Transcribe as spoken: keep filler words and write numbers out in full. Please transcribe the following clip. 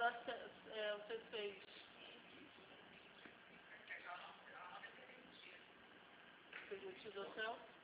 ela, é, você fez. Fez o tio do céu?